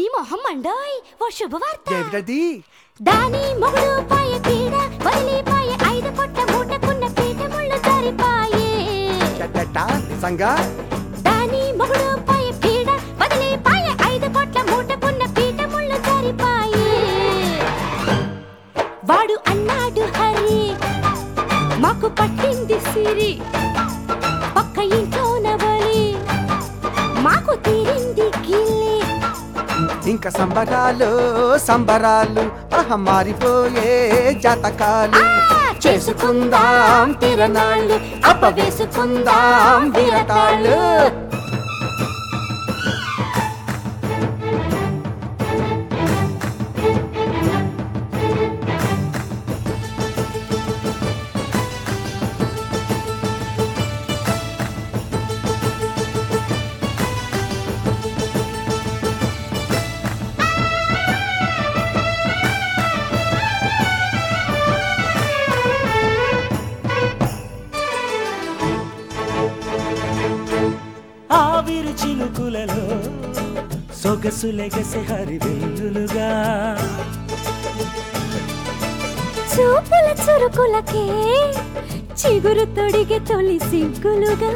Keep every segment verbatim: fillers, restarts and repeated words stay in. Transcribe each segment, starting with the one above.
మొహం మండోయ్ ఓ శుభవార్త. ఏమిటది? దాని మొగుడు పాయ పీడ వదిలిపాయ ఐదు పొట్ల మూటకున్న పీట ముళ్ళు జారిపాయే. నిజంగా దాని మొగుడు పాయ పీడ వదిలిపాయ ఐదు పొట్ల మూటకున్న పీట ముళ్ళు జారిపాయే. వాడు అన్నాడు హరి మాకు పట్టింది సిరి పక్క ఇంట్లోన బలి మాకు తీరింది గిల్లి. ఇంకా సంబరాలు సంబరాలు ఆహ మారిపోయే జాతకాలు. చేసుకుందాం తిరణాళ్ళు అప్ప వేసుకుందాం విరతాళ్ళు. ఆవిరి చినుకులలో సొగసులెగసె హరివెల్లులుగా చూపుల చురుకులకే చిగురు తొడిగే తొలి సిగ్గులుగా.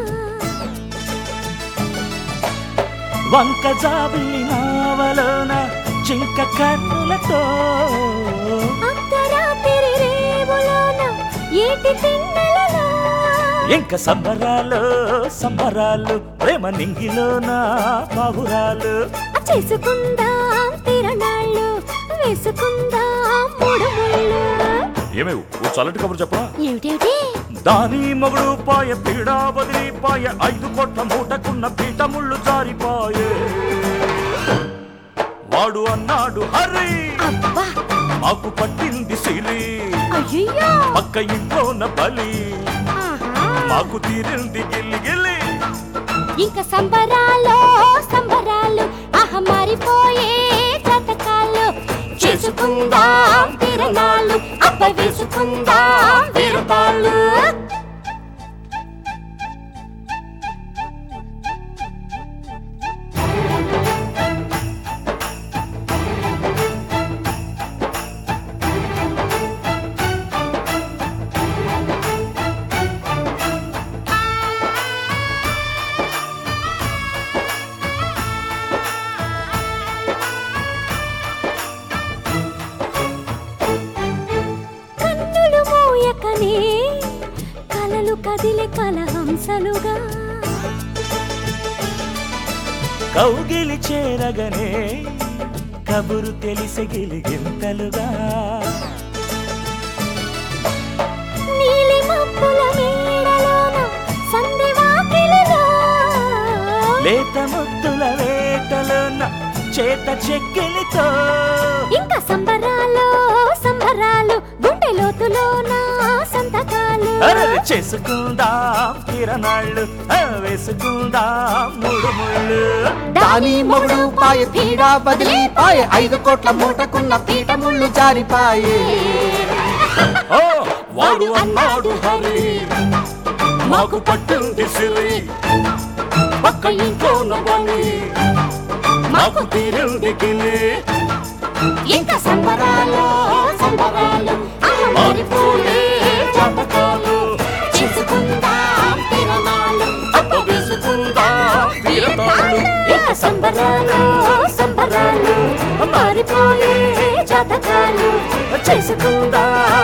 వంక జాబిలి నావలోన జింక కన్నులతో అర్ధరాత్రి రేవులోన ఏటి తిన్నెలలో ఇంక సంబరాలు సంబరాలు ప్రేమ నింగిలోన బాబురాలు. చేసుకుందాం తిరణాళ్ళు వేసుకుందాం మూడు ముళ్ళు. ఏమేవు ఓ చల్లటి కబురు చెప్పరా? ఏమిటేమిటి? దాని మొగుడు పాయ పీడా వదిలిపాయ ఐదు కోట్ల మూటకున్న పీట ముళ్ళు జారిపాయే. వాడు అన్నాడు హరి అబ్బా మాకు పట్టింది సిరి అయ్యయ్యో పక్క ఇంట్లోన బలి ఆహా. మాకు తీరింది గిల్లి గిల్లి. ఇంకా సంబరాలు సంబరాలు ఆహ మారిపోయే జాతకాలు. చేసుకుందాం తిరణాళ్ళు అప్ప వేసుకుందాం విరతాళ్ళు. కన్నులు మోయకనే కలలు కదిలే కలహంసలుగా కౌగిలి చేరగనే కబురు తెలిసే గిలిగింతలుగా నీలి మబ్బుల మేడలోన సంధి వాకిలిలో లేత ముద్దుల వేటలోన చేత చెక్కిలితో ఇంకా సంబరాలు సంబరాలు గుండె లోతులోన సంతకాలు. అరవి చేసుకుందాం తిరణాళ్ళు వేసుకుందాం మూడు ముళ్ళు. దాని మొగుడు పాయ పీడ వదిలిపాయ ఐదు కోట్ల మూటకున్న పీట ముళ్ళు జారిపాయే. ఓ వాడు అన్నాడు హరి మాకు పట్టింది సిరి పక్క ఇంట్లోన బలి మాకు తీరింది గిల్లి. ఇంకా సంబరాలు సంబరాలు ఆహ మారిపోయే జాతకాలు. చేసుకుందాం తిరణాళ్ళు అప్ప వేసుకుందాం విరతాళ్ళు. ఇంకా సంబరాలు సంబరాలు మారిపోయే జాతకాలు. చేసుకుందాం